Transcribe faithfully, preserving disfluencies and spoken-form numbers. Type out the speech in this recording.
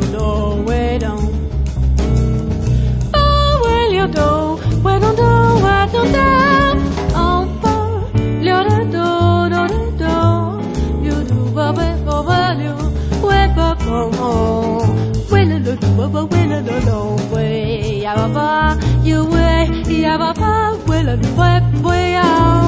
do, way down. Oh, well, you do, way down, do, way down, down. Oh, oh, you do, do, do, do. You do, well, well, well, you, way, well, oh, well, do, do, well, well, do, do, way, ya, ba, ba, you, way, ya, ba, ba, well, do, way, way, out.